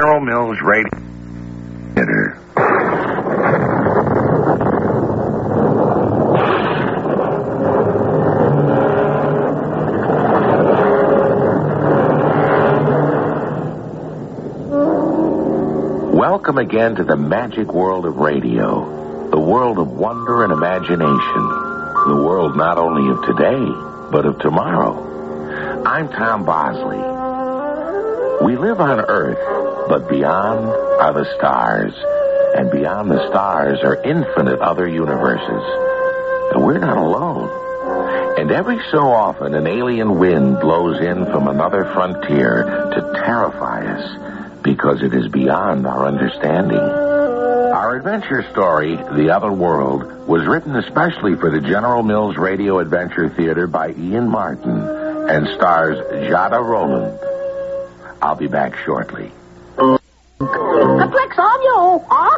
General Mills Radio Theater. Welcome again to the magic world of radio, the world of wonder and imagination, the world not only of today, but of tomorrow. I'm Tom Bosley. We live on Earth, but beyond are the stars, and beyond the stars are infinite other universes. And we're not alone. And every so often, an alien wind blows in from another frontier to terrify us, because it is beyond our understanding. Our adventure story, The Other World, was written especially for the General Mills Radio Adventure Theater by Ian Martin and stars Jada Rowland. I'll be back shortly. Complex on you, huh?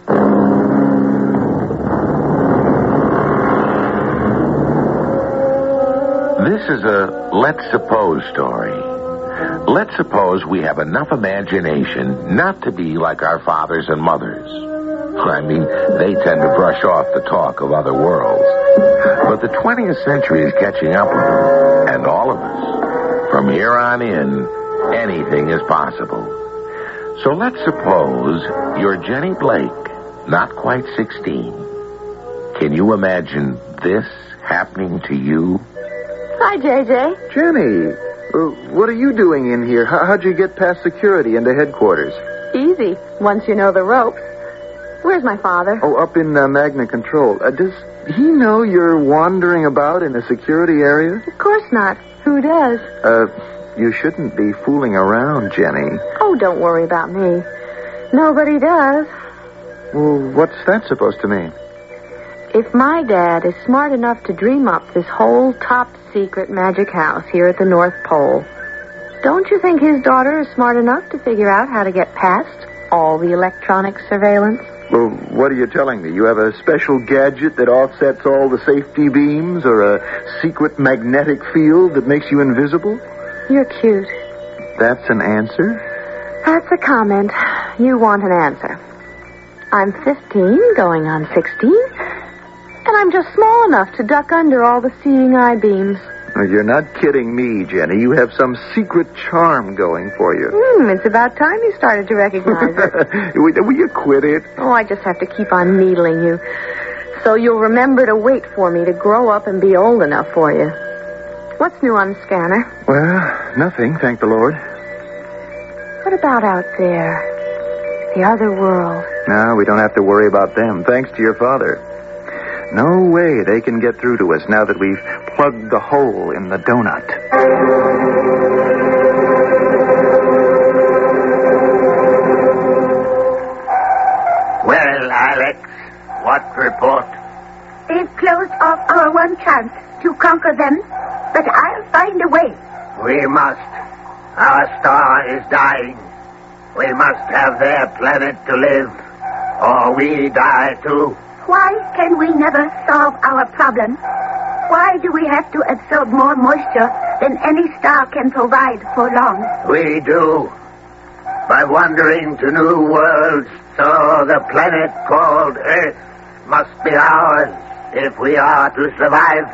This is a let's suppose story. Let's suppose we have enough imagination not to be like our fathers and mothers. I mean, they tend to brush off the talk of other worlds. But the 20th century is catching up with them, and all of us. From here on in, anything is possible. So let's suppose you're Jenny Blake, not quite 16. Can you imagine this happening to you? Hi, JJ. Jenny, what are you doing in here? How'd you get past security into headquarters? Easy, once you know the ropes. Where's my father? Oh, up in Magna Control. Does he know you're wandering about in a security area? Of course not. Who does? You shouldn't be fooling around, Jenny. Oh, don't worry about me. Nobody does. Well, what's that supposed to mean? If my dad is smart enough to dream up this whole top-secret magic house here at the North Pole, don't you think his daughter is smart enough to figure out how to get past all the electronic surveillance? Well, what are you telling me? You have a special gadget that offsets all the safety beams, or a secret magnetic field that makes you invisible? You're cute. That's an answer? That's a comment. You want an answer. I'm 15, going on 16, and I'm just small enough to duck under all the seeing eye beams. You're not kidding me, Jenny. You have some secret charm going for you. It's about time you started to recognize it. Will you quit it? Oh, I just have to keep on needling you. So you'll remember to wait for me to grow up and be old enough for you. What's new on the scanner? Well, nothing, thank the Lord. What about out there? The other world. No, we don't have to worry about them, thanks to your father. No way they can get through to us now that we've plugged the hole in the donut. Well, Alex, what report? They've closed off our one chance to conquer them, but I'll find a way. We must. Our star is dying. We must have their planet to live, or we die too. Why can we never solve our problem? Why do we have to absorb more moisture than any star can provide for long? We do. By wandering to new worlds, so the planet called Earth must be ours if we are to survive.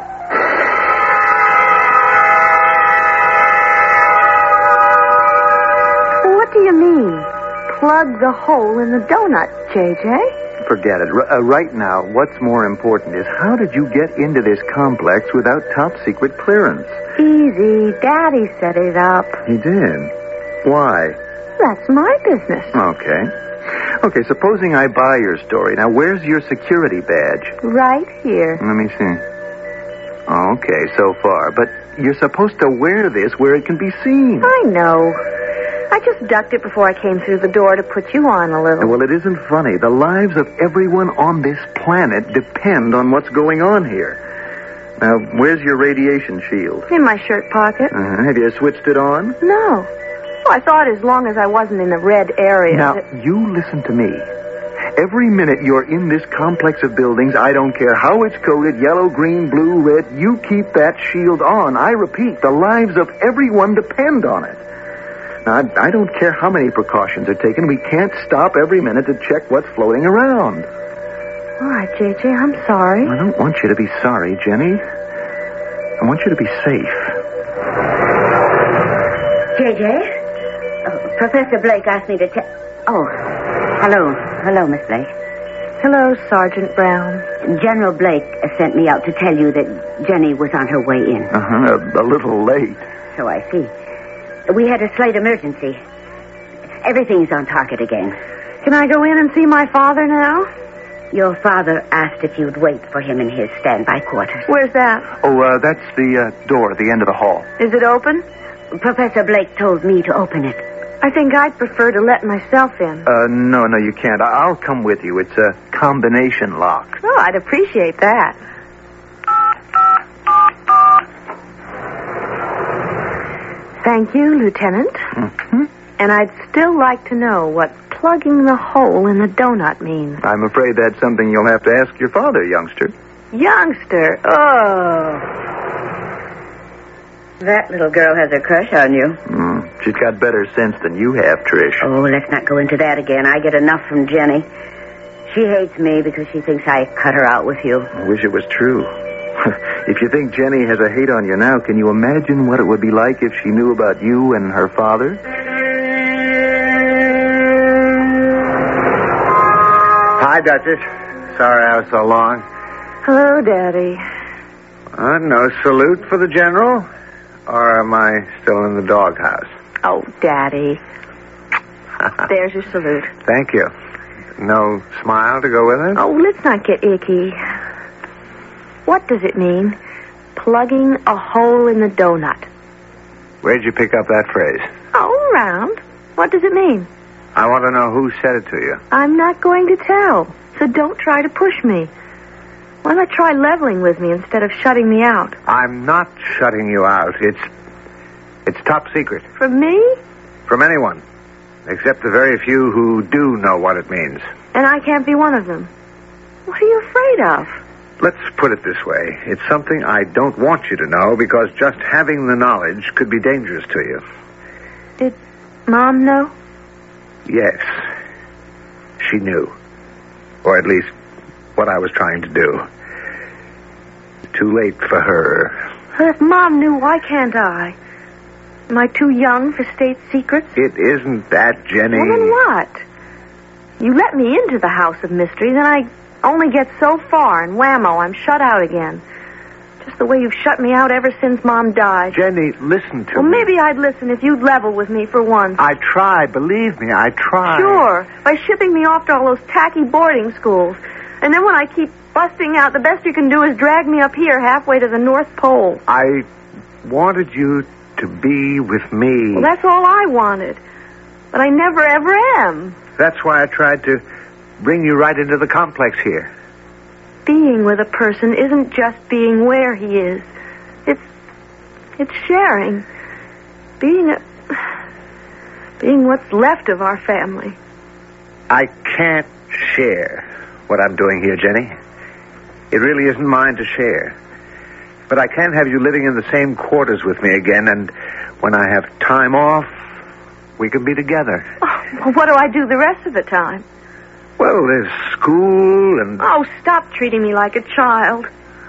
What do you mean? Plug the hole in the donut, JJ? Forget it. Right now, what's more important is how did you get into this complex without top-secret clearance? Easy. Daddy set it up. He did? Why? That's my business. Okay, supposing I buy your story. Now, where's your security badge? Right here. Let me see. Okay, so far. But you're supposed to wear this where it can be seen. I know. I just ducked it before I came through the door to put you on a little. Well, it isn't funny. The lives of everyone on this planet depend on what's going on here. Now, where's your radiation shield? In my shirt pocket. Have you switched it on? No. Well, I thought as long as I wasn't in the red area... Now, you listen to me. Every minute you're in this complex of buildings, I don't care how it's coded, yellow, green, blue, red, you keep that shield on. I repeat, the lives of everyone depend on it. I don't care how many precautions are taken. We can't stop every minute to check what's floating around. All right, J.J., I'm sorry. I don't want you to be sorry, Jenny. I want you to be safe. J.J.? Professor Blake asked me to tell... Oh, hello. Hello, Miss Blake. Hello, Sergeant Brown. General Blake sent me out to tell you that Jenny was on her way in. A little late. So I see. We had a slight emergency. Everything's on target again. Can I go in and see my father now? Your father asked if you'd wait for him in his standby quarters. Where's that? Oh, that's the door at the end of the hall. Is it open? Professor Blake told me to open it. I think I'd prefer to let myself in. No, you can't. I'll come with you. It's a combination lock. Oh, I'd appreciate that. Thank you, Lieutenant. Mm-hmm. And I'd still like to know what plugging the hole in the donut means. I'm afraid that's something you'll have to ask your father, youngster. Youngster? Oh. That little girl has a crush on you. She's got better sense than you have, Trish. Oh, let's not go into that again. I get enough from Jenny. She hates me because she thinks I cut her out with you. I wish it was true. If you think Jenny has a hate on you now, can you imagine what it would be like if she knew about you and her father? Hi, Duchess. Sorry I was so long. Hello, Daddy. No salute for the General? Or am I still in the doghouse? Oh, Daddy. There's your salute. Thank you. No smile to go with it? Oh, let's not get icky. What does it mean, plugging a hole in the donut? Where'd you pick up that phrase? Oh, around. What does it mean? I want to know who said it to you. I'm not going to tell, so don't try to push me. Why not try leveling with me instead of shutting me out? I'm not shutting you out. It's top secret. From me? From anyone. Except the very few who do know what it means. And I can't be one of them. What are you afraid of? Let's put it this way. It's something I don't want you to know because just having the knowledge could be dangerous to you. Did Mom know? Yes. She knew. Or at least what I was trying to do. Too late for her. But if Mom knew, why can't I? Am I too young for state secrets? It isn't that, Jenny. Well, then what? You let me into the house of mystery, then I only get so far, and whammo, I'm shut out again. Just the way you've shut me out ever since Mom died. Jenny, listen to me. Well, maybe I'd listen if you'd level with me for once. I try, believe me, I try. Sure, by shipping me off to all those tacky boarding schools. And then when I keep busting out, the best you can do is drag me up here halfway to the North Pole. I wanted you to be with me. Well, that's all I wanted. But I never, ever am. That's why I tried to bring you right into the complex here. Being with a person isn't just being where he is. It's sharing. Being what's left of our family. I can't share what I'm doing here, Jenny. It really isn't mine to share. But I can have you living in the same quarters with me again, and when I have time off, we can be together. Oh, well, what do I do the rest of the time? Well, there's school and... Oh, stop treating me like a child.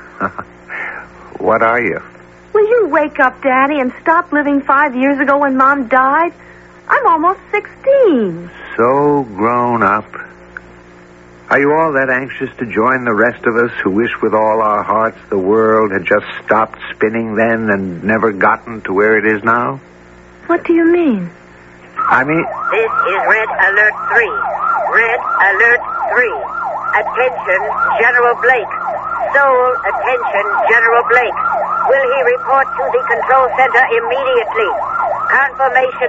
What are you? Will you wake up, Daddy, and stop living 5 years ago when Mom died? I'm almost 16. So grown up. Are you all that anxious to join the rest of us who wish with all our hearts the world had just stopped spinning then and never gotten to where it is now? What do you mean? I mean... This is Red Alert 3. Red Alert 3. Attention, General Blake. Sole attention, General Blake. Will he report to the control center immediately? Confirmation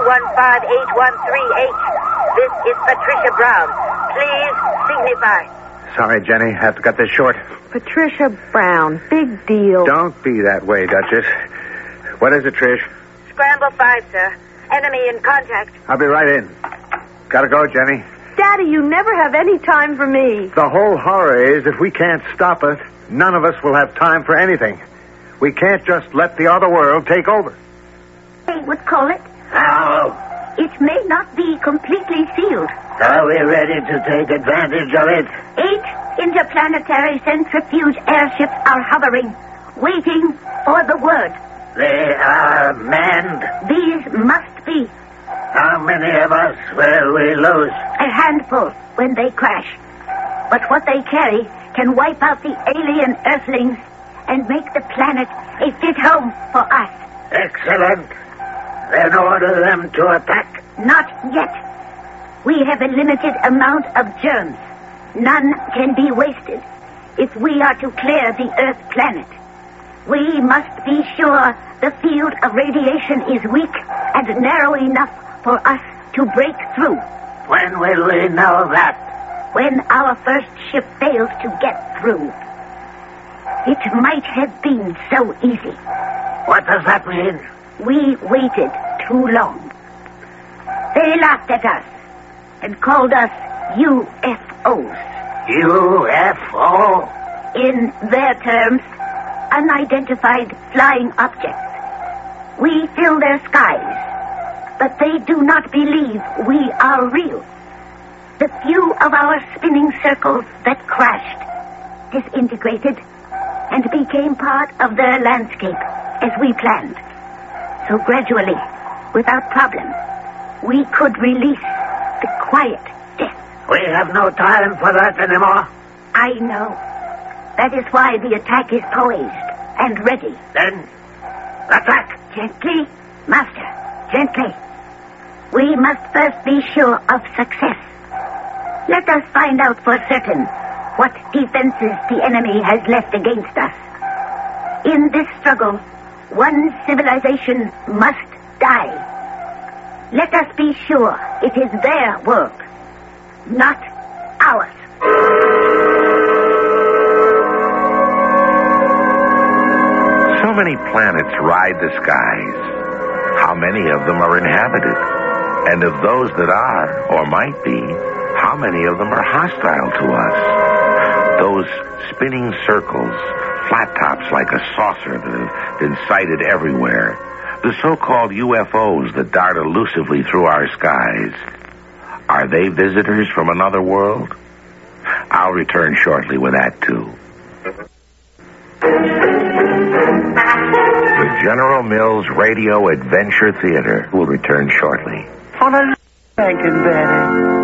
C158138. This is Patricia Brown. Please signify. Sorry, Jenny. Have to cut this short. Patricia Brown. Big deal. Don't be that way, Duchess. What is it, Trish? Scramble 5, sir. Enemy in contact. I'll be right in. Gotta go, Jenny. Daddy, you never have any time for me. The whole horror is if we can't stop it, none of us will have time for anything. We can't just let the other world take over. They would call it How? It may not be completely sealed. Are we ready to take advantage of it? 8 interplanetary centrifuge airships are hovering, waiting for the word. They are manned. These must be. How many of us will we lose? A handful when they crash. But what they carry can wipe out the alien Earthlings and make the planet a fit home for us. Excellent. Then order them to attack. Not yet. We have a limited amount of germs. None can be wasted if we are to clear the Earth planet. We must be sure the field of radiation is weak and narrow enough for us to break through. When will we know that? When our first ship fails to get through. It might have been so easy. What does that mean? We waited too long. They laughed at us and called us UFOs. UFO? In their terms, unidentified flying objects. We fill their skies, but they do not believe we are real. The few of our spinning circles that crashed, disintegrated, and became part of their landscape as we planned. So gradually, without problem, we could release the quiet death. We have no time for that anymore. I know. That is why the attack is poised and ready. Then, attack. Gently, Master, gently. We must first be sure of success. Let us find out for certain what defenses the enemy has left against us. In this struggle, one civilization must die. Let us be sure it is their world, not ours. So many planets ride the skies. How many of them are inhabited? And of those that are, or might be, how many of them are hostile to us? Those spinning circles, flat tops like a saucer that have been sighted everywhere. The so-called UFOs that dart elusively through our skies. Are they visitors from another world? I'll return shortly with that, too. The General Mills Radio Adventure Theater will return shortly. On a thanking Betty.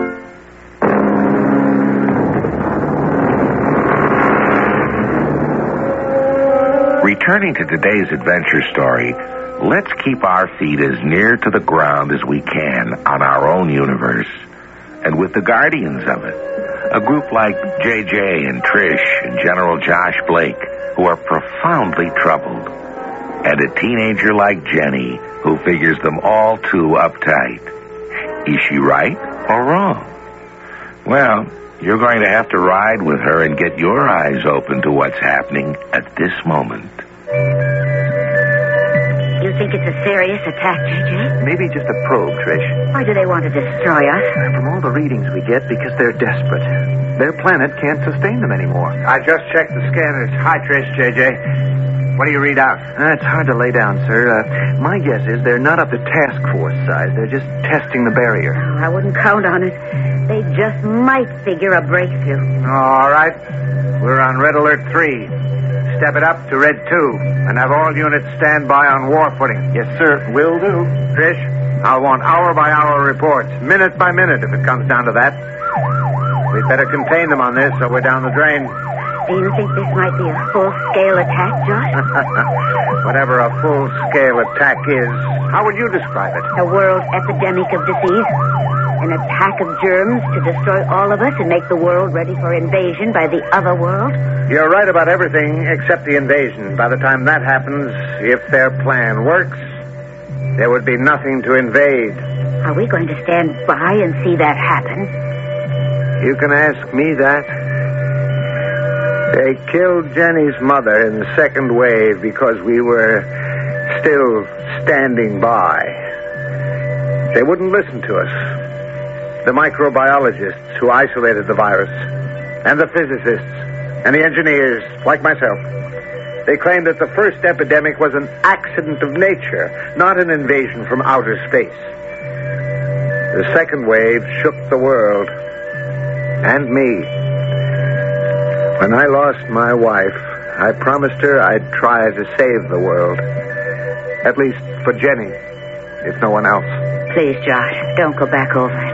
Returning to today's adventure story, let's keep our feet as near to the ground as we can on our own universe, and with the guardians of it, a group like JJ and Trish and General Josh Blake, who are profoundly troubled, and a teenager like Jenny, who figures them all too uptight. Is she right or wrong? Well, you're going to have to ride with her and get your eyes open to what's happening at this moment. You think it's a serious attack, JJ? Maybe just a probe, Trish. Why do they want to destroy us? From all the readings we get, because they're desperate. Their planet can't sustain them anymore. I just checked the scanners. Hi, Trish, JJ. What do you read out? It's hard to lay down, sir. My guess is they're not up to task force size. They're just testing the barrier. I wouldn't count on it. They just might figure a breakthrough. All right. We're on Red Alert 3. Step it up to Red 2 and have all units stand by on war footing. Yes, sir. Will do. Trish, I'll want hour-by-hour reports, minute by minute if it comes down to that. We'd better contain them on this or we're down the drain. Do you think this might be a full-scale attack, Josh? Whatever a full-scale attack is, how would you describe it? A world epidemic of disease? An attack of germs to destroy all of us and make the world ready for invasion by the other world? You're right about everything except the invasion. By the time that happens, if their plan works, there would be nothing to invade. Are we going to stand by and see that happen? You can ask me that. They killed Jenny's mother in the second wave because we were still standing by. They wouldn't listen to us. The microbiologists who isolated the virus, and the physicists, and the engineers, like myself. They claim that the first epidemic was an accident of nature, not an invasion from outer space. The second wave shook the world. And me. When I lost my wife, I promised her I'd try to save the world. At least for Jenny, if no one else. Please, Josh, don't go back over it.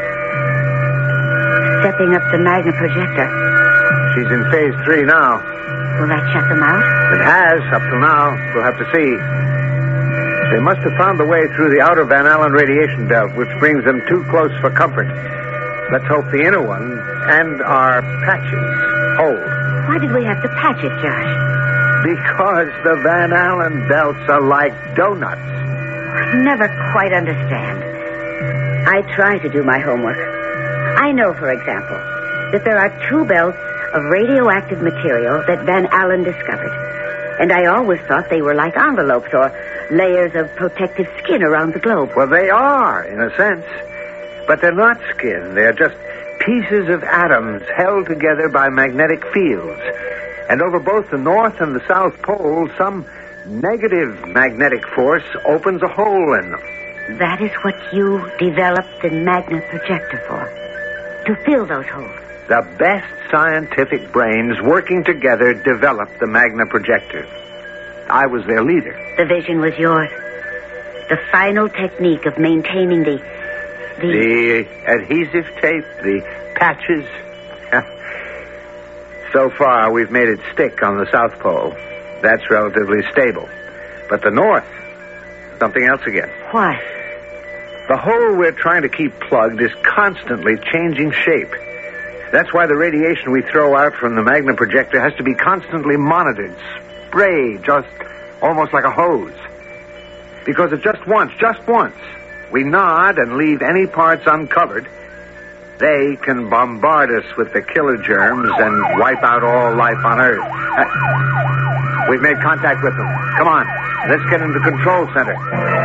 Stepping up the Magna projector. She's in phase 3 now. Will that shut them out? It has, up till now. We'll have to see. They must have found the way through the outer Van Allen radiation belt, which brings them too close for comfort. Let's hope the inner one and our patches hold. Why did we have to patch it, Josh? Because the Van Allen belts are like donuts. I never quite understand. I try to do my homework. I know, for example, that there are 2 belts of radioactive material that Van Allen discovered. And I always thought they were like envelopes or layers of protective skin around the globe. Well, they are, in a sense. But they're not skin. They're just pieces of atoms held together by magnetic fields. And over both the North and the South Pole, some negative magnetic force opens a hole in them. That is what you developed the Magna projector for. To fill those holes. The best scientific brains working together developed the Magna projector. I was their leader. The vision was yours. The final technique of maintaining the adhesive tape, the patches. So far, we've made it stick on the South Pole. That's relatively stable. But the North, something else again. What? The hole we're trying to keep plugged is constantly changing shape. That's why the radiation we throw out from the Magna projector has to be constantly monitored, sprayed, just almost like a hose. Because if just once, we nod and leave any parts uncovered, they can bombard us with the killer germs and wipe out all life on Earth. We've made contact with them. Come on, let's get into the control center.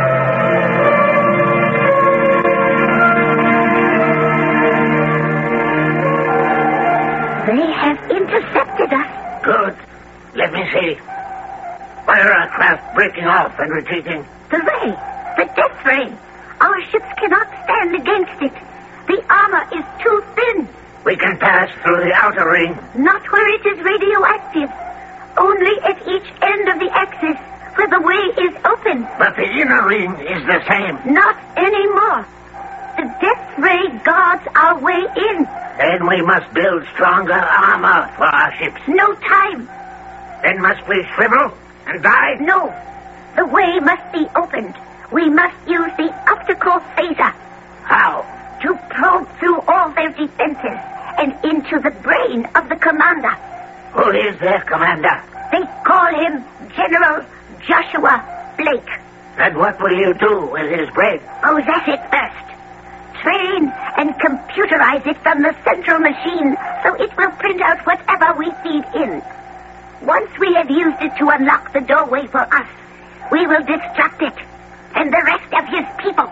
They have intercepted us. Good. Let me see. Why are our craft breaking off and retreating? The ray. The death ray. Our ships cannot stand against it. The armor is too thin. We can pass through the outer ring. Not where it is radioactive. Only at each end of the axis, where the way is open. But the inner ring is the same. Not anymore. The death ray guards our way in. Then we must build stronger armor for our ships. No time. Then must we shrivel and die? No. The way must be opened. We must use the optical phaser. How? To probe through all their defenses and into the brain of the commander. Who is their commander? They call him General Joshua Blake. And what will you do with his brain? Possess it first. Train and computerize it from the central machine so it will print out whatever we feed in. Once we have used it to unlock the doorway for us, we will distract it and the rest of his people.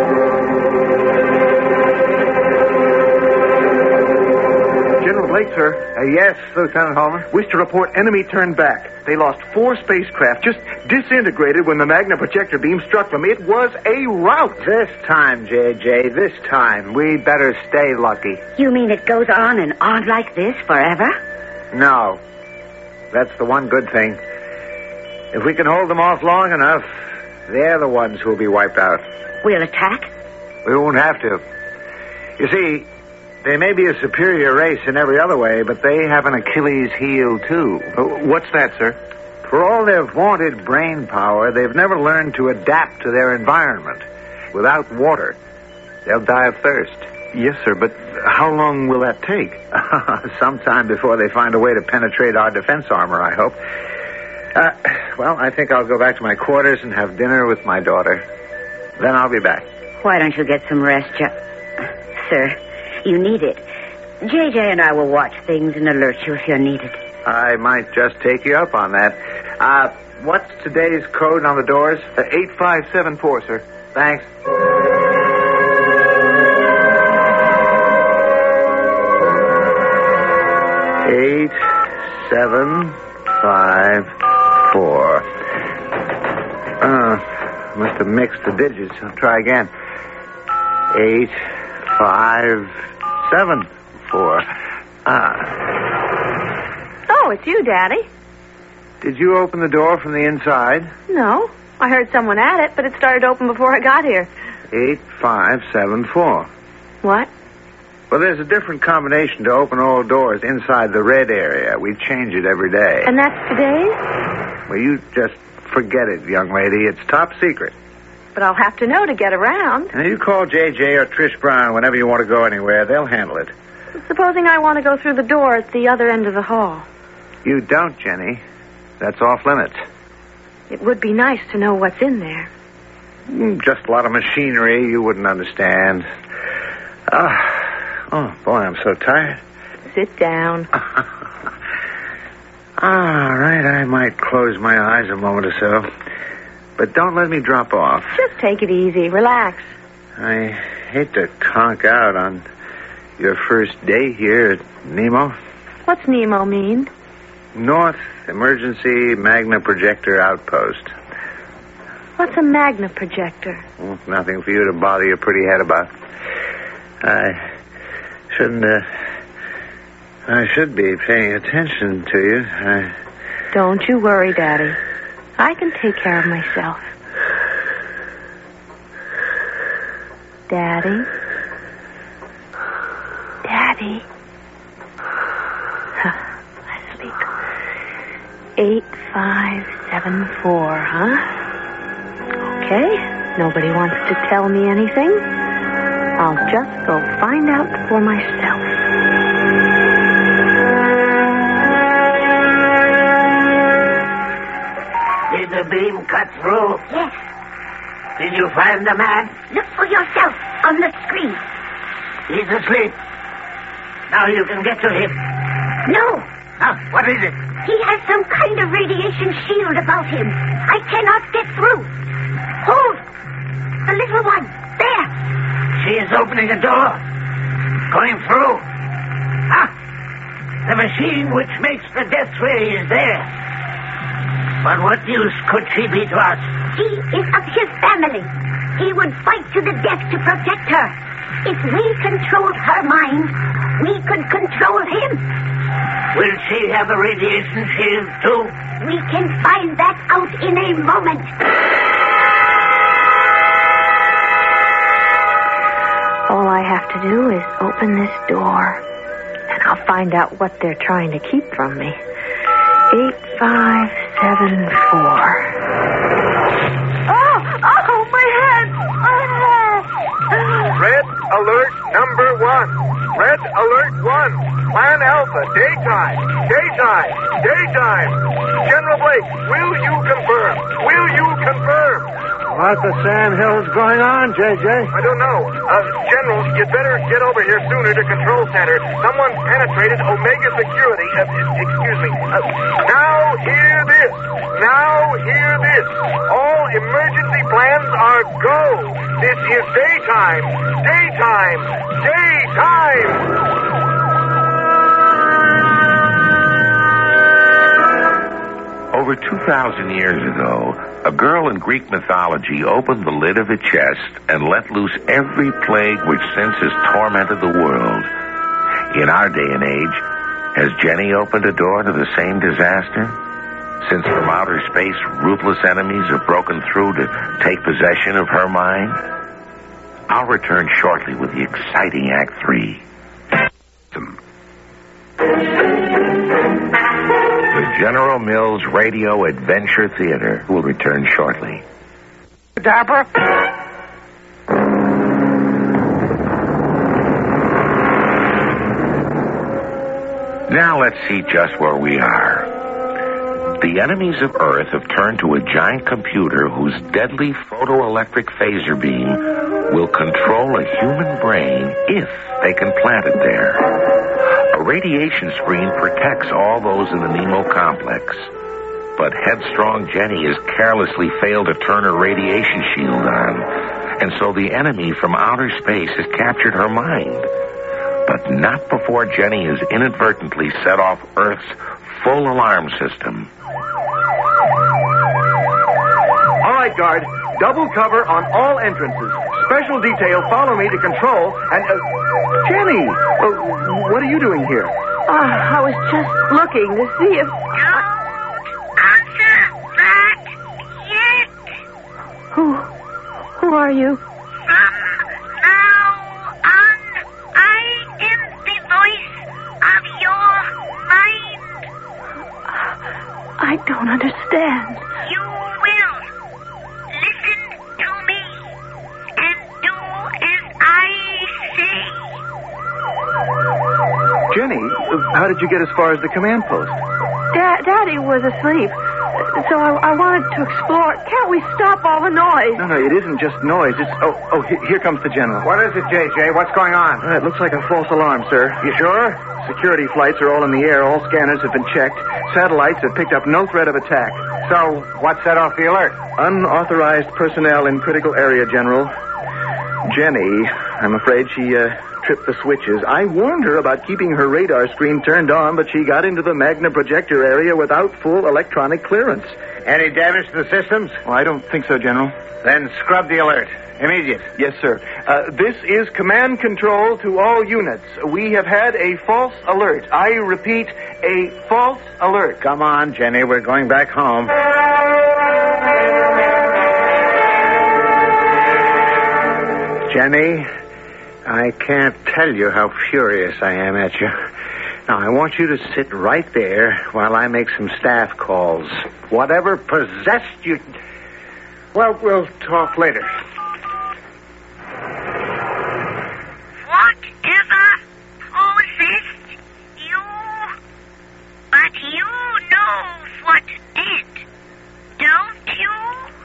General Blake, sir. Yes, Lieutenant Holman. Wish to report enemy turned back. They lost 4 spacecraft, just disintegrated when the Magna projector beam struck them. It was a rout. This time, J.J., this time, we better stay lucky. You mean it goes on and on like this forever? No. That's the one good thing. If we can hold them off long enough, they're the ones who'll be wiped out. We'll attack? We won't have to. You see, they may be a superior race in every other way, but they have an Achilles heel, too. What's that, sir? For all their vaunted brain power, they've never learned to adapt to their environment. Without water, they'll die of thirst. Yes, sir, but how long will that take? Sometime before they find a way to penetrate our defense armor, I hope. Well, I think I'll go back to my quarters and have dinner with my daughter. Then I'll be back. Why don't you get some rest, Sir, you need it. J.J. and I will watch things and alert you if you're needed. I might just take you up on that. What's today's code on the doors? 8574, sir. Thanks. Eight, 7, 5, 4. Must have mixed the digits. I'll try again. 8, 5, 7, 4. Oh, it's you, Daddy. Did you open the door from the inside? No. I heard someone at it, but it started open before I got here. 8, 5, 7, 4. What? Well, there's a different combination to open all doors inside the red area. We change it every day. And that's today? Well, you just forget it, young lady. It's top secret. But I'll have to know to get around. Now, you call J.J. or Trish Brown whenever you want to go anywhere. They'll handle it. Supposing I want to go through the door at the other end of the hall. You don't, Jenny. That's off limits. It would be nice to know what's in there. Just a lot of machinery you wouldn't understand. Oh, boy, I'm so tired. Sit down. All right, I might close my eyes a moment or so. But don't let me drop off. Just take it easy. Relax. I hate to conk out on your first day here at Nemo. What's Nemo mean? North Emergency Magna Projector Outpost. What's a magna projector? Well, nothing for you to bother your pretty head about. I should be paying attention to you. Don't you worry, Daddy. I can take care of myself. Daddy? Daddy? Asleep. 8, 5, 7, 4, huh? Okay. Nobody wants to tell me anything. I'll just go find out for myself. Did the beam cut through? Yes. Did you find the man? Look for yourself on the screen. He's asleep. Now you can get to him. No. Huh? What is it? He has some kind of radiation shield about him. I cannot get through. Hold. The little one. There. She is opening a door. Going through. Ah! The machine which makes the death ray is there. But what use could she be to us? He is of his family. He would fight to the death to protect her. If we controlled her mind, we could control him. Will she have a radiation shield, too? We can find that out in a moment. All I have to do is open this door, and I'll find out what they're trying to keep from me. 8, 5, 7, 4. Oh, my head! Red alert number 1. Red alert 1. Plan Alpha, daytime. General Blake, will you confirm? What the sandhill's going on, J.J.? I don't know. General, you'd better get over here sooner to Control Center. Someone penetrated Omega Security. Excuse me. Now hear this. All emergency plans are go. This is daytime. Over 2,000 years ago, a girl in Greek mythology opened the lid of a chest and let loose every plague which since has tormented the world. In our day and age, has Jenny opened a door to the same disaster? Since from outer space, ruthless enemies have broken through to take possession of her mind? I'll return shortly with the exciting Act 3. The General Mills Radio Adventure Theater will return shortly. Dapper? Now let's see just where we are. The enemies of Earth have turned to a giant computer whose deadly photoelectric phaser beam will control a human brain if they can plant it there. A radiation screen protects all those in the Nemo complex. But headstrong Jenny has carelessly failed to turn her radiation shield on, and so the enemy from outer space has captured her mind. But not before Jenny has inadvertently set off Earth's full alarm system. Night Guard, double cover on all entrances. Special detail, follow me to control, and... Jenny! What are you doing here? I was just looking to see if... Don't answer that yet. Who are you? From now on, I am the voice of your mind. I don't understand. You will listen to me and do as I say. Jenny, how did you get as far as the command post? Daddy was asleep, so I wanted to explore. Can't we stop all the noise? No, it isn't just noise. It's... here comes the general. What is it, JJ? What's going on? It looks like a false alarm, sir. You sure? Security flights are all in the air. All scanners have been checked. Satellites have picked up no threat of attack. So, what set off the alert? Unauthorized personnel in critical area, General. Jenny, I'm afraid she tripped the switches. I warned her about keeping her radar screen turned on, but she got into the Magna projector area without full electronic clearance. Any damage to the systems? Well, I don't think so, General. Then scrub the alert. Immediate. Yes, sir. This is command control to all units. We have had a false alert. I repeat, a false alert. Come on, Jenny. We're going back home. Jenny, I can't tell you how furious I am at you. Now, I want you to sit right there while I make some staff calls. Whatever possessed you... Well, we'll talk later. Whatever possessed you, but you know what did, don't you?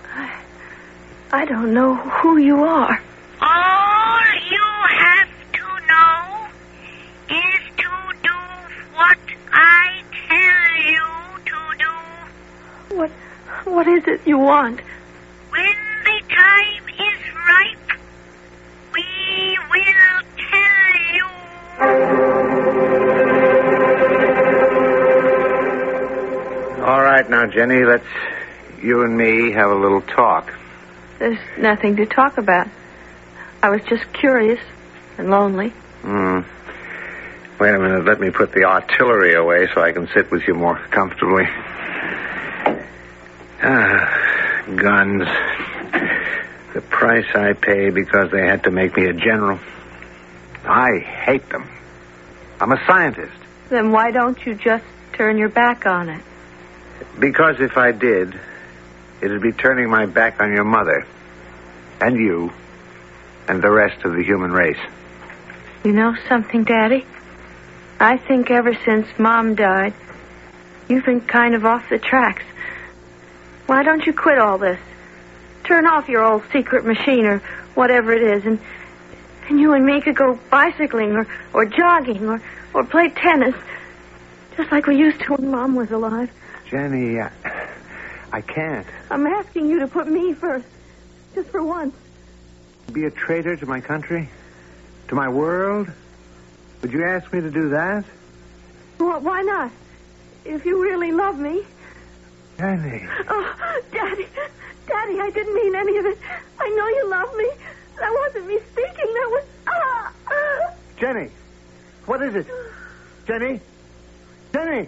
I don't know who you are. All you have to know is to do what I tell you to do. What is it you want? When the time is ripe, we will tell you. All right, now, Jenny, let's you and me have a little talk. There's nothing to talk about. I was just curious and lonely. Wait a minute. Let me put the artillery away so I can sit with you more comfortably. Guns. The price I pay because they had to make me a general. I hate them. I'm a scientist. Then why don't you just turn your back on it? Because if I did, it'd be turning my back on your mother. And you. And the rest of the human race. You know something, Daddy? I think ever since Mom died, you've been kind of off the tracks. Why don't you quit all this? Turn off your old secret machine or whatever it is, and you and me could go bicycling or jogging or play tennis, just like we used to when Mom was alive. Jenny, I can't. I'm asking you to put me first, just for once. Be a traitor to my country? To my world? Would you ask me to do that? Well, why not? If you really love me. Jenny. Oh, Daddy, I didn't mean any of it. I know you love me. That wasn't me speaking. That was... Jenny, what is it? Jenny? Jenny!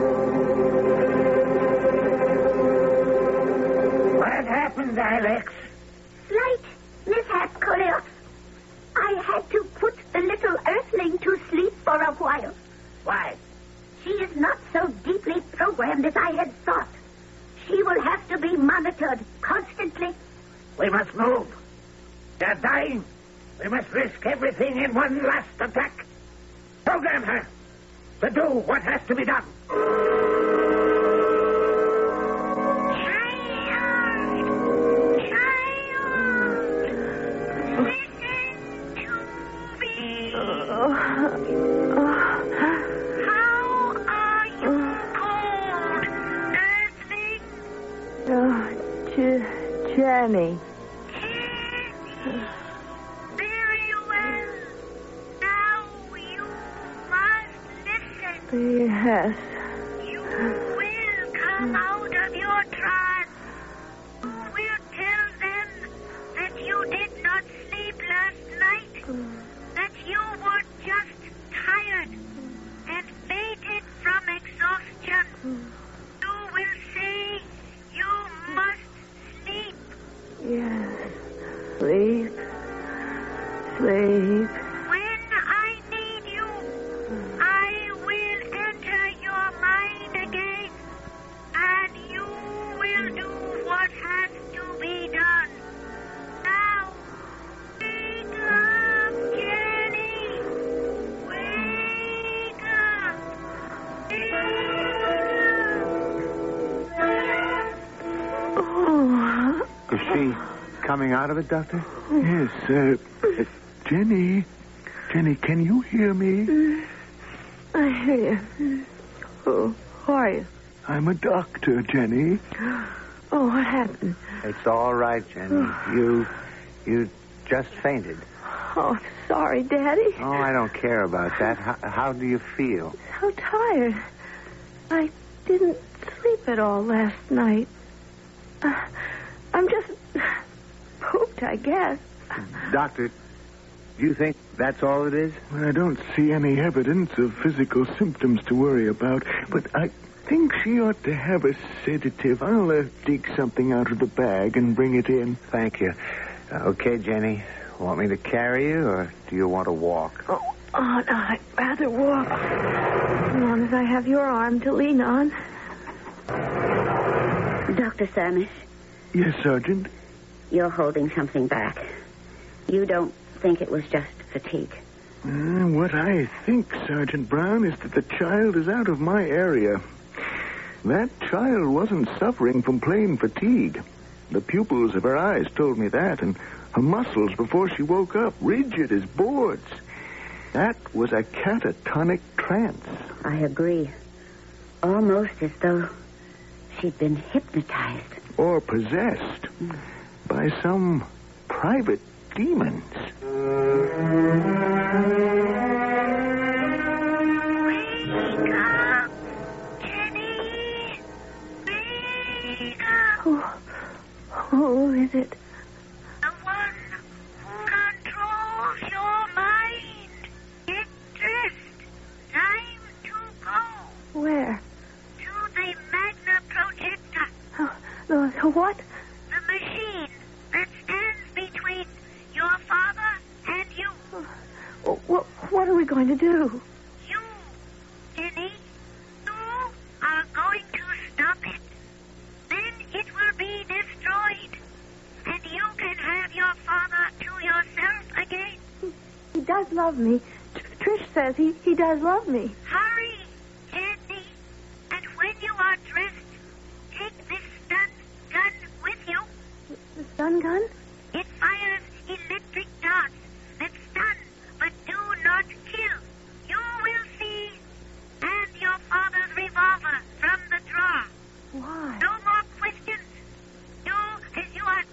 What happened, Alex? Slight mishap, Coleops. I had to put the little earthling to sleep for a while. Why? She is not so deeply programmed as I had thought. She will have to be monitored constantly. We must move. They're dying. We must risk everything in one last attack. Program her to do what has to be done. Jenny. Very well. Now you must listen. Yes. You will come out of your trance. We'll tell I will enter your mind again, and you will do what has to be done. Now, wake up, Jenny. Wake up. Is she coming out of it, Doctor? Yes, Jenny. Jenny, can you hear me? I hear you. Who are you? I'm a doctor, Jenny. Oh, what happened? It's all right, Jenny. You just fainted. Oh, I'm sorry, Daddy. Oh, I don't care about that. How do you feel? So tired. I didn't sleep at all last night. I'm just pooped, I guess. Doctor, do you think that's all it is? I don't see any evidence of physical symptoms to worry about, but I think she ought to have a sedative. I'll dig something out of the bag and bring it in. Thank you. Okay, Jenny. Want me to carry you, or do you want to walk? Oh, no, I'd rather walk. As long as I have your arm to lean on. Dr. Samish, Yes, Sergeant? you're holding something back. You don't think it was just fatigue? What I think, Sergeant Brown, is that the child is out of my area. That child wasn't suffering from plain fatigue. The pupils of her eyes told me that, and her muscles before she woke up, rigid as boards. That was a catatonic trance. I agree. Almost as though she'd been hypnotized. Or possessed by some private demons. Wake up, Jenny! Wake up! Who is it? The one who controls your mind. Get dressed. Time to go Where? to the Magna Projector. The what? The machine that stands between your father and you. What are we going to do? You, Jenny, you are going to stop it. Then it will be destroyed, and you can have your father to yourself again. He does love me. Trish says he does love me. Hurry, Jenny, and when you are dressed, take this stun gun with you. The stun gun? It fires electric darts that stun but do not kill. You will see. And your father's revolver from the drawer. Why? No more questions. Do as you are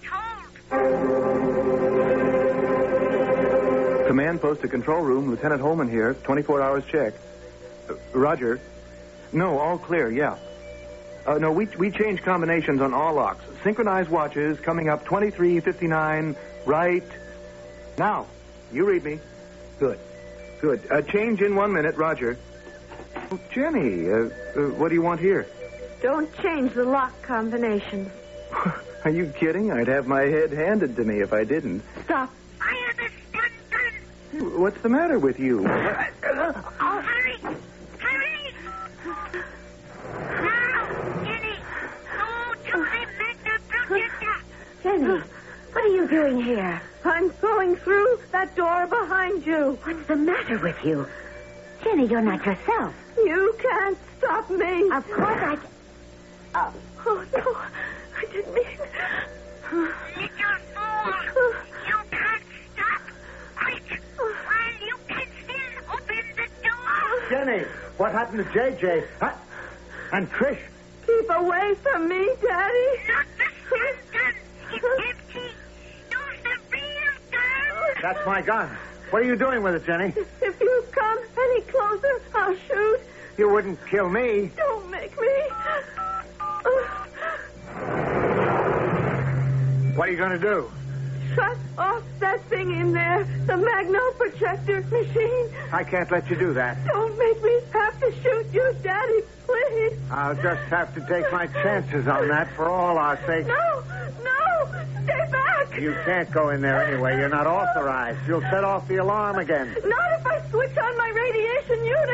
told. Command post to control room. Lieutenant Holman here. 24 hours check. Roger. No, all clear, yeah. No, we changed combinations on all locks. Synchronized watches coming up 23:59 right now. You read me. Good. Change in 1 minute, Roger. Oh, Jenny, what do you want here? Don't change the lock combination. Are you kidding? I'd have my head handed to me if I didn't. Stop. Fire the stun gun. What's the matter with you? Hurry. Now, Jenny, go to the Magna Projector. Jenny, What are you doing here? I'm going through that door behind you. What's the matter with you? Jenny, you're not yourself. You can't stop me. Of course I can. Oh, no. I didn't mean... Little fool. You can't stop. Quick, while you can still open the door. Jenny, what happened to JJ? Huh? And Trish? Keep away from me, Daddy. Not the stun gun. It's empty. Use the real gun. That's my gun. What are you doing with it, Jenny? If you come any closer, I'll shoot. You wouldn't kill me. Don't make me. What are you going to do? Shut off that thing in there. The Magno Projector machine. I can't let you do that. Don't make me have to shoot you, Daddy, please. I'll just have to take my chances on that for all our sakes. No, stay back. You can't go in there anyway. You're not authorized. You'll set off the alarm again. Not if I switch on my radiation unit.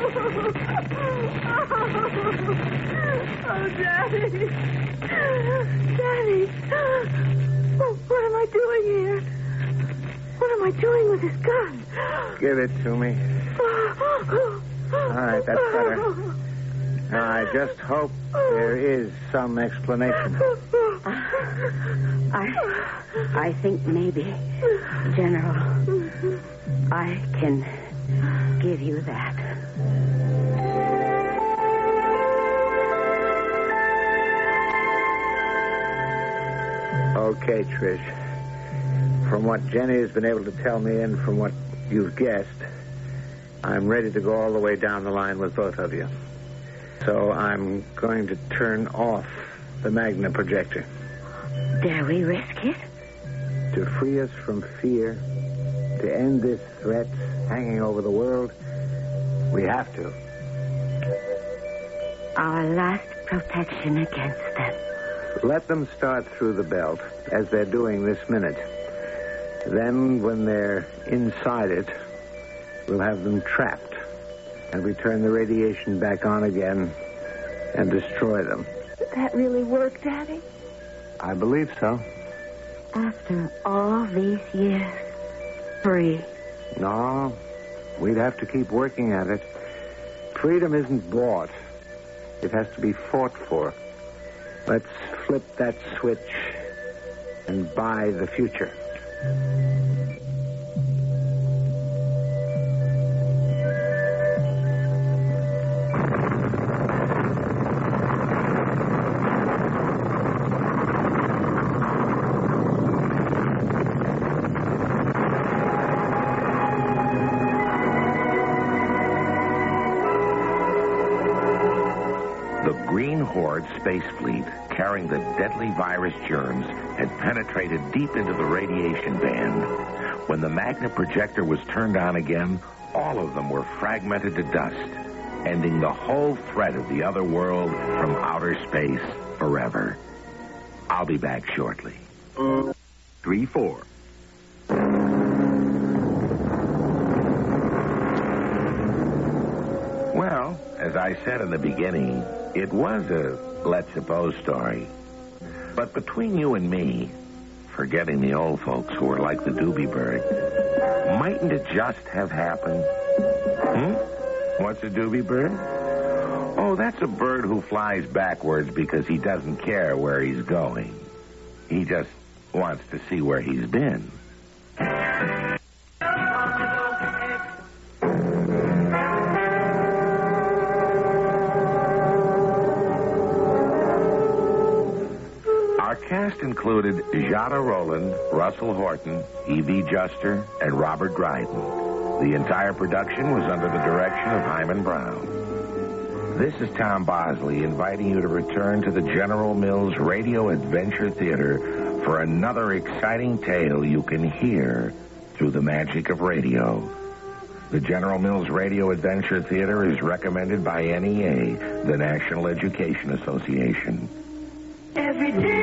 Oh, Daddy. Daddy. What am I doing here? What am I doing with this gun? Give it to me. All right, that's better. Now, I just hope there is some explanation. I think maybe, General, I can give you that. Okay, Trish. From what Jenny has been able to tell me and from what you've guessed, I'm ready to go all the way down the line with both of you. So I'm going to turn off the Magna projector. Dare we risk it? To free us from fear, to end this threat hanging over the world, we have to. Our last protection against them. Let them start through the belt, as they're doing this minute. Then, when they're inside it, we'll have them trapped, and we turn the radiation back on again and destroy them. Did that really work, Daddy? I believe so. After all these years, free. No, we'd have to keep working at it. Freedom isn't bought. It has to be fought for. Let's flip that switch and buy the future. Horde space fleet carrying the deadly virus germs had penetrated deep into the radiation band. When the Magna projector was turned on again, all of them were fragmented to dust, ending the whole threat of the other world from outer space forever. I'll be back shortly. 3-4. Well, as I said in the beginning, it was a let's suppose story. But between you and me, forgetting the old folks who were like the Doobie Bird, mightn't it just have happened? What's a Doobie Bird? Oh, that's a bird who flies backwards because he doesn't care where he's going. He just wants to see where he's been. Cast included Jada Rowland, Russell Horton, E.B. Juster, and Robert Dryden. The entire production was under the direction of Hyman Brown. This is Tom Bosley inviting you to return to the General Mills Radio Adventure Theater for another exciting tale you can hear through the magic of radio. The General Mills Radio Adventure Theater is recommended by NEA, the National Education Association. Every day.